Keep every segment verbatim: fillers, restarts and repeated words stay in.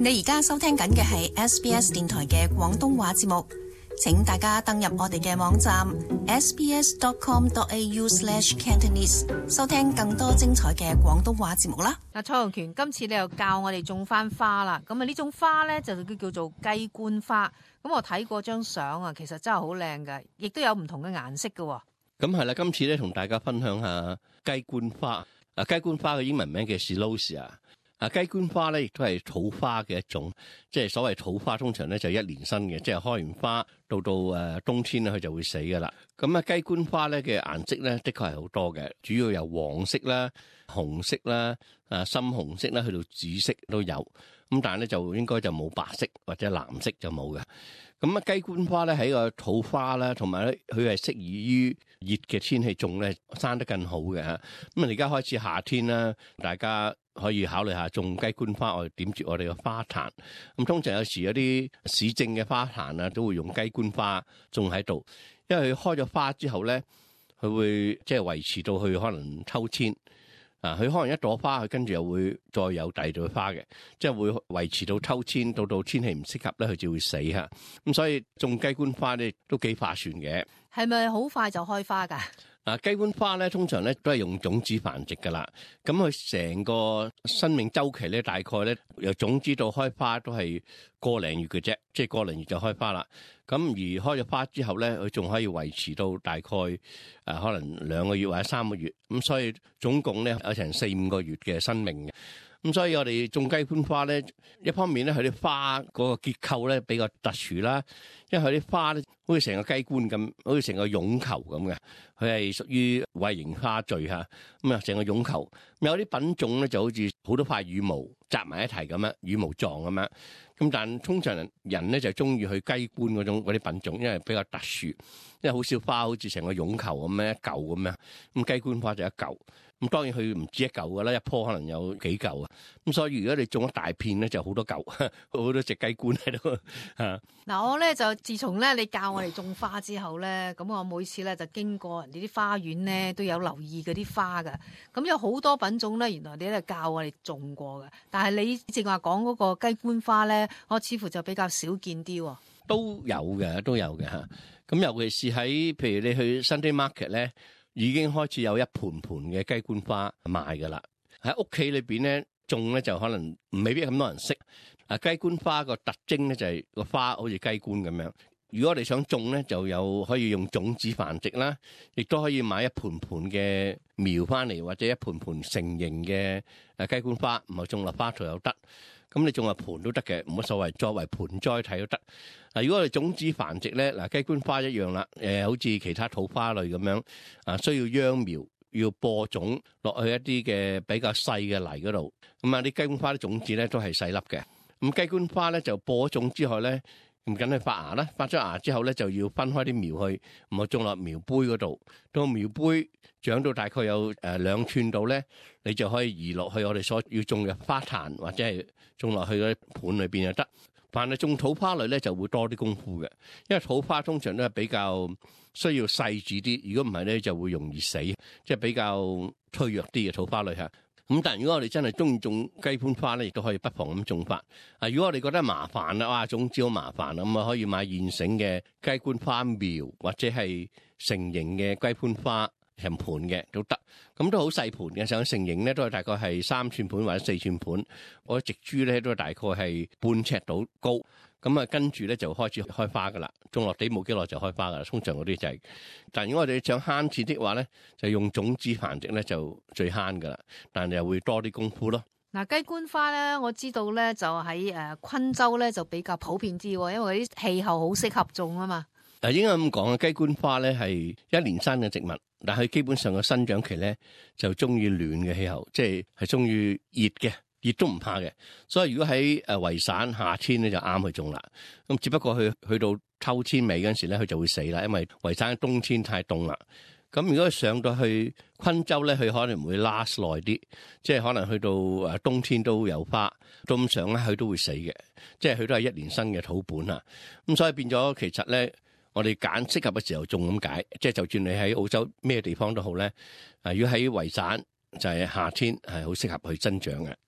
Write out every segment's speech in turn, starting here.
你而家收聽緊嘅係 S B S 電台嘅廣東話節目，請大家登入我哋嘅網站 s b s dot com dot a u slash cantonese 收聽更多精彩嘅廣東話節目啦。 嗱，蔡洪權，今次你又教我哋種翻花啦。咁啊，呢種花咧就叫叫做雞冠花。咁我睇過張相啊，其實真係好靚嘅，亦都有唔同嘅顏色嘅。 咁係啦，今次咧同大家分享下雞冠花。啊，雞冠花嘅英文名叫 Celosia。啊，雞冠花咧亦都係草花嘅一種，即係所謂草花通常咧就一年生嘅，即係開完花到到誒冬天咧佢就會死噶啦。咁啊，雞冠花咧嘅顏色咧的確係好多嘅，主要由黃色啦、紅色啦、啊深紅色啦，去到紫色都有。咁但係咧就應該就冇白色或者藍色就冇嘅。咁啊，雞冠花咧係一個土花啦，同埋咧佢係適宜於熱嘅天氣種咧，生得更好嘅嚇。咁啊，而家開始夏天啦，大家可以考慮下種雞冠花，我哋點住我哋嘅花壇。咁通常有時有啲市政嘅花壇啊，都會用雞冠花種喺度，因為佢開咗花之後咧，佢會即係維持到佢可能秋天。啊！佢可能一朵花，佢跟住又會再有第二朵花嘅，即係會維持到秋天，到到天氣唔適合咧，佢就會死嚇。咁所以種雞冠花咧都幾划算嘅。 係咪好快就開花㗎？ 嗱，雞冠花咧通常咧都係用種子繁殖㗎啦。咁佢成個生命周期咧，大概咧由種子到開花都係個零月嘅啫，即係個零月就開花啦。咁而開咗花之後咧，佢仲可以維持到大概誒、呃、可能兩個月或者三個月。咁所以總共咧有成四五個月嘅生命嘅。咁所以我哋種雞冠花咧，一方面咧佢啲花嗰個結構咧比較特殊啦，因為佢啲花咧好似成個雞冠咁，好似成個絨球咁嘅，佢係屬於衛形花序嚇，咁啊成個絨球。有啲品種咧就好似好多塊羽毛紮埋一齊咁樣，羽毛狀咁樣。咁但通常人咧就中意去雞冠嗰種嗰啲品種，因為比較特殊，因為好少花好似成個絨球咁樣一嚿咁樣，咁雞冠花就一嚿。咁當然佢唔止一嚿噶啦，一樖可能有幾嚿啊。咁所以如果你種一大片咧，就好多嚿，好多隻雞冠喺度嚇。 嗱，我咧就自從咧你教我哋種花之後咧，咁我每次咧就經過人哋啲花園咧，都有留意嗰啲花噶。咁有好多品種咧，原來你都係教我哋種過嘅。但係你正話講嗰個雞冠花咧，我似乎就比較少見啲喎。 都有嘅，都有嘅嚇。咁尤其是喺譬如你去 Sunday Market 咧，已經開始有一盆盆嘅雞冠花賣㗎啦。喺屋企裏邊咧種咧就可能未必咁多人識。啊，雞冠花個特徵咧就係個花好似雞冠咁樣。如果我哋想種咧，就有可以用種子繁殖啦，亦都可以買一盆盆嘅苗翻嚟，或者一盆盆成形嘅誒雞冠花，唔係種落花槽又得。咁你種落盆都得嘅，冇乜所謂，作為盆栽睇都得。嗱，如果我哋種子繁殖咧，嗱雞冠花一樣啦，誒好似其他土花類咁樣，啊需要秧苗，要播種落去一啲嘅比較細嘅泥嗰度。咁啊啲雞冠花啲種子咧都係細粒嘅。咁雞冠花咧就播咗種之後咧，唔緊係發芽啦，發咗芽之後咧就要分開啲苗去，唔好種落苗杯嗰度。到苗杯長到大概有誒兩寸度咧，你就可以移落去我哋所要種嘅花壇，或者係種落去嗰啲盤裏邊就得。凡係種土花類咧就會多啲功夫嘅，因為土花通常都係比較需要細緻啲，如果唔係咧就會容易死，即係比較脆弱啲嘅土花類嚇。咁但係如果我哋真係中意種雞冠花咧，亦都可以不妨咁種法。啊，如果我哋覺得麻煩啦，哇，種子好麻煩啦，咁啊可以買現成嘅雞冠花苗，或者係成形嘅雞冠花成盤嘅都得。咁都好細盤嘅，上成形咧都係大概係三寸盤或者四寸盤。我植株咧都大概係半尺到高。咁啊，跟住咧就開始開花噶啦，種落地冇幾耐就開花噶啦。通常嗰啲就係、是，但如果我哋想慳錢的話咧，就用種子繁殖咧就最慳噶啦，但係又會多啲功夫咯。 嗱，雞冠花咧，我知道咧就喺誒昆州咧就比較普遍啲，因為啲氣候好適合種啊嘛。 嗱，應該咁講啊，雞冠花咧係一年生嘅植物，但係基本上個生長期咧就中意暖嘅氣候，即係係中意熱嘅。熱都唔怕嘅，所以如果喺誒維省夏天咧就啱去種啦。咁只不過去去到秋天尾嗰陣時咧，佢就會死啦，因為維省冬天太凍啦。咁如果上到去昆州咧，佢可能會 last 耐啲，即係可能去到誒冬天都有花，到咁上咧佢都會死嘅，即係佢都係一年生嘅土本啊。咁所以變咗其實咧，我哋揀適合嘅時候種咁解，即係就算你喺澳洲咩地方都好咧，啊如果喺維省，就係夏天係好適合去增長嘅，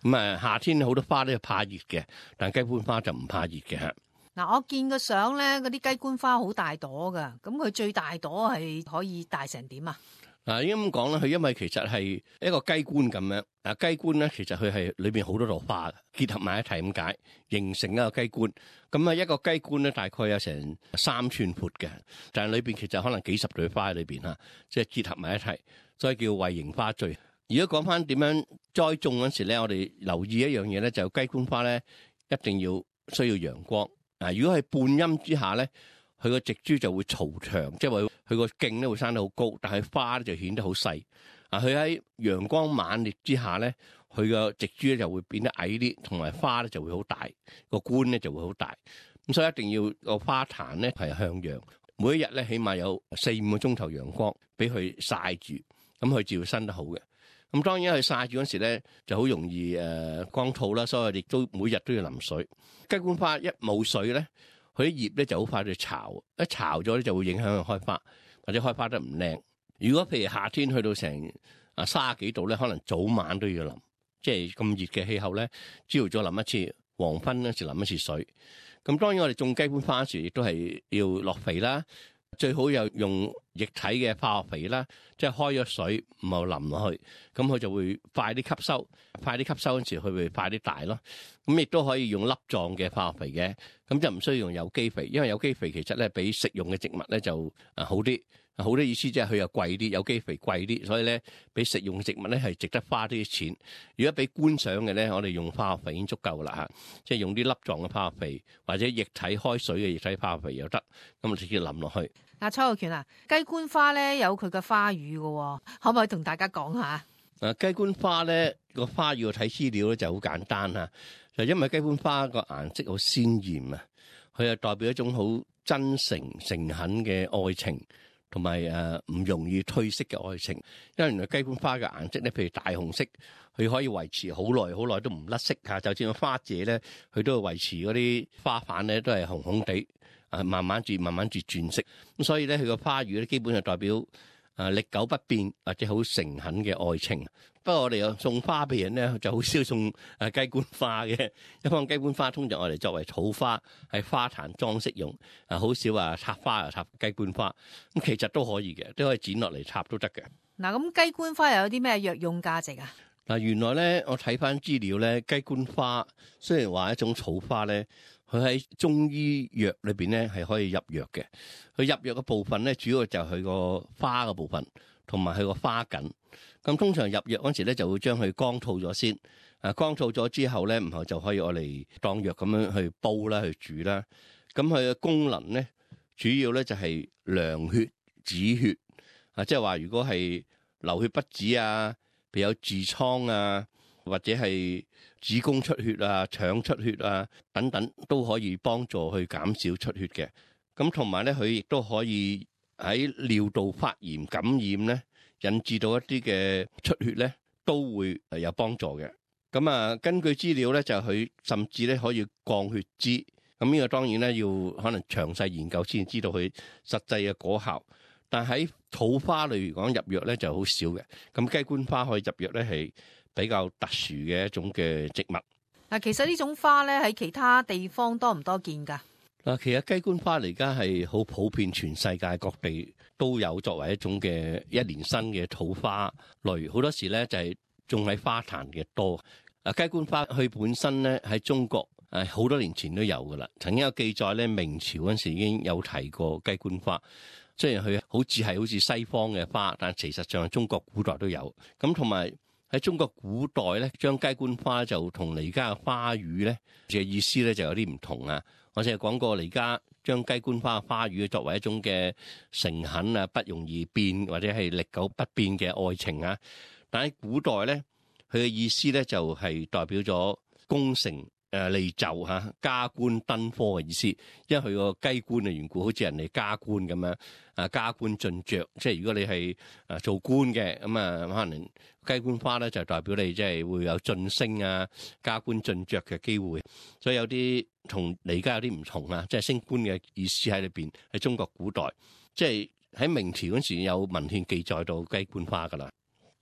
咁啊，夏天好多花咧怕熱嘅，但係雞冠花就唔怕熱嘅嚇。 嗱，我見個相咧，嗰啲雞冠花好大朵噶，咁佢最大朵係可以大成點啊？ 嗱，應該咁講啦，佢因為其實係一個雞冠咁樣，啊雞冠咧其實佢係裏邊好多朵花結合埋一齊咁解，形成一個雞冠。咁啊一個雞冠咧大概有成三寸闊嘅，但係裏邊其實可能幾十朵花喺裏邊嚇，即係結合埋一齊，所以叫衛形花序。如果講翻點樣栽種嗰時咧，我哋留意一樣嘢咧，就雞冠花咧一定要需要陽光。啊，如果係半陰之下咧，佢個植株就會嘈長，即係話佢個莖咧會生得好高，但係花咧就顯得好細。啊，佢喺陽光猛烈之下咧，佢個植株咧就會變得矮啲，同埋花咧就會好大，個冠咧就會好大。咁所以一定要個花壇咧係向陽，每一日咧起碼有四五個鐘頭陽光俾佢曬住，咁佢就會生得好嘅。咁當然佢曬住嗰時咧就好容易誒乾燥啦，所以亦都每日都要淋水。雞冠花一冇水咧，佢啲葉咧就好快就巢，一巢咗咧就會影響佢開花，或者開花得唔靚。如果譬如夏天去到成啊三十幾度咧，可能早晚都要淋，即係咁熱嘅氣候咧，朝早淋一次，黃昏嗰時淋一次水。咁當然我哋種雞冠花時亦都係要落肥啦，最好有用液體嘅化學肥啦，即係開咗水唔好淋落去，咁佢就會快啲吸收，快啲吸收嗰時佢會快啲大咯。咁亦都可以用粒狀嘅化學肥嘅，咁就唔需要用有機肥，因為有機肥其實咧比食用嘅植物咧就啊好啲，好啲意思即係佢又貴啲，有機肥貴啲，所以咧比食用嘅植物咧係值得花啲錢。如果俾觀賞嘅咧，我哋用化學肥已經足夠啦嚇，即係用啲粒狀嘅化學肥或者液體開水嘅液體化學肥又得，咁我直接淋落去。 阿蔡浩權啊，雞冠花咧有佢嘅花語嘅，可唔可以同大家講下？ 啊，雞冠花咧個花語睇資料咧就好簡單嚇，就因為雞冠花個顏色好鮮豔啊，佢係代表一種好真誠誠懇嘅愛情，同埋誒唔容易褪色嘅愛情。因為原來雞冠花嘅顏色咧，譬如大紅色，佢可以維持好耐好耐都唔甩色嚇。就算個花謝咧，佢都會維持嗰啲花瓣咧都係紅紅地，啊慢慢轉慢慢轉轉色。咁所以咧佢個花語咧基本係代表啊歷久不變或者好誠懇嘅愛情。不過我哋又送花俾人咧，就好少送誒雞冠花嘅。一般雞冠花通常我哋作為草花，係花壇裝飾用，啊好少話插花又插雞冠花。咁其實都可以嘅，都可以剪落嚟插都得嘅。 嗱，咁雞冠花又有啲咩藥用價值啊？ 嗱，原來咧我睇翻資料咧，雞冠花雖然話一種草花咧，佢喺中醫藥裏邊咧係可以入藥嘅。佢入藥嘅部分咧，主要就係佢個花嘅部分，同埋佢個花梗。咁通常入藥嗰時咧，就會將佢乾燥咗先。啊，乾燥咗之後咧，然後就可以攞嚟當藥咁樣去煲啦，去煮啦。咁佢嘅功能咧，主要咧就係涼血止血。啊，即係話如果係流血不止啊，譬如有痔瘡啊，或者係子宮出血啊、腸出血啊等等，都可以幫助去減少出血嘅。咁同埋咧，佢亦都可以喺尿道發炎感染咧，引致到一啲嘅出血咧，都會係有幫助嘅。咁啊，根據資料咧，就佢甚至咧可以降血脂。咁呢個當然咧要可能詳細研究先知道佢實際嘅果效。但喺草花類嚟講入藥咧就好少嘅。咁雞冠花可以入藥咧係比較特殊嘅一種嘅植物。 嗱，其實呢種花咧喺其他地方多唔多見㗎？ 嗱，其實雞冠花嚟家係好普遍，全世界各地都有作為一種嘅一年生嘅草花類。好多時咧就係種喺花壇嘅多。啊，雞冠花佢本身咧喺中國誒好多年前都有噶啦，曾經有記載咧，明朝嗰陣時已經有提過雞冠花。雖然佢好似係好似西方嘅花，但其實上係中國古代都有。咁同埋喺中國古代咧，將雞冠花就同而家嘅花語咧嘅意思咧就有啲唔同啊。我淨係講過，而家將雞冠花嘅花語作為一種嘅誠懇啊，不容易變或者係歷久不變嘅愛情啊。但喺古代咧，佢嘅意思咧就係代表咗功成誒利就嚇，加官登科嘅意思。因為佢個雞冠嘅緣故，好似人哋加官咁樣啊，加官進爵。即係如果你係誒做官嘅咁啊，可能雞冠花咧就代表你即係會有晉升啊、加官進爵嘅機會。所以有啲同而家有啲唔同啊，即係升官嘅意思喺裏邊。喺中國古代，即係喺明朝嗰時有文獻記載到雞冠花噶啦。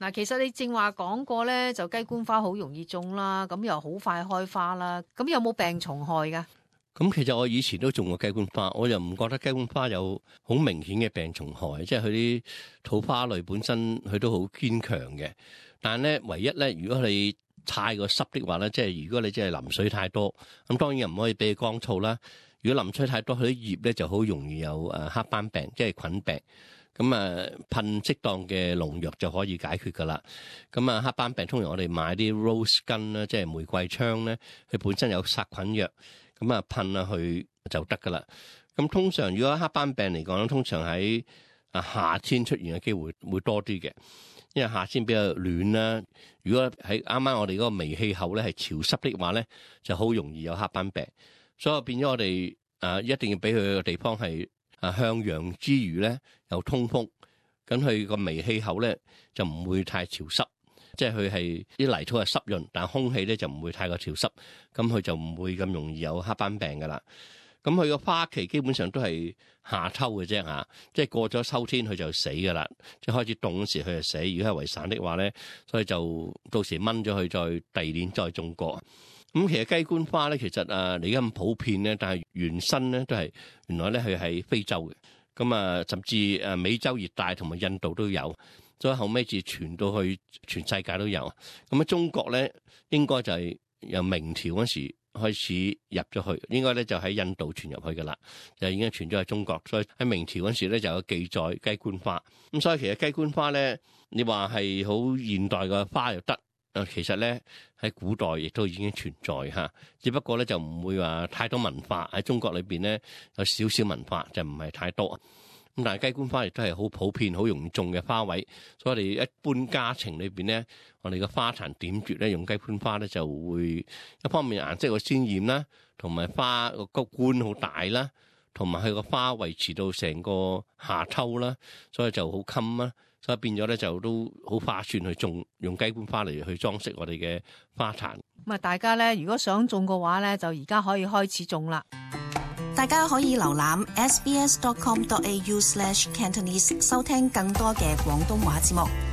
嗱，其實你正話講過咧，就雞冠花好容易種啦，咁又好快開花啦，咁有冇病蟲害噶？ 咁其實我以前都種過雞冠花，我又唔覺得雞冠花有好明顯嘅病蟲害，即係佢啲土花類本身佢都好堅強嘅。但係咧，唯一咧，如果你太過濕的話咧，即係如果你即係淋水太多，咁當然又唔可以俾佢乾燥啦。如果淋水太多，佢啲葉咧就好容易有誒黑斑病，即係菌病。咁啊，噴適當嘅農藥就可以解決噶啦。咁啊，黑斑病通常我哋買啲 rose gun 啦，即係玫瑰槍咧，佢本身有殺菌藥，咁啊噴下去就得噶啦。咁通常如果黑斑病嚟講咧，通常喺啊夏天出現嘅機會會多啲嘅，因為夏天比較暖啦。如果喺啱啱我哋嗰個微氣候咧係潮濕的話咧，就好容易有黑斑病。所以變咗我哋啊一定要俾佢個地方係啊向陽之餘咧又通風，咁佢個微氣候咧就唔會太潮濕，即係佢係啲泥土係濕潤，但係空氣咧就唔會太過潮濕，咁佢就唔會咁容易有黑斑病噶啦。咁佢個花期基本上都係夏秋嘅啫嚇，即係過咗秋天佢就死噶啦，即係開始凍嗰時佢就死。如果係為散的話咧，所以就到時掹咗佢再第二年再種過。咁其實雞冠花咧，其實啊，你而家咁普遍咧，但係原身咧都係原來咧佢係非洲嘅，咁啊甚至誒美洲熱帶同埋印度都有，所以後尾至傳到去全世界都有。咁啊中國咧應該就係由明朝嗰時開始入咗去，應該咧就喺印度傳入去噶啦，就已經傳咗去中國。所以喺明朝嗰時咧就有記載雞冠花。咁所以其實雞冠花咧，你話係好現代嘅花又得。啊，其實咧喺古代亦都已經存在嚇，只不過咧就唔會話太多文化喺中國裏邊咧有少少文化，就唔係太多。咁但係雞冠花亦都係好普遍、好容易種嘅花位，所以我哋一般家庭裏邊咧，我哋嘅花壇點綴咧用雞冠花咧就會一方面顏色好鮮豔啦，同埋花個冠好大啦，同埋佢個花維持到成個夏秋啦，所以就好襟啦。所以變咗咧就都好划算去種，用雞冠花嚟去裝飾我哋嘅花壇。 咁啊，大家咧如果想種嘅話咧，就而家可以開始種啦。 大家可以瀏覽 s b s dot com dot a u slash cantonese 收聽更多嘅廣東話節目。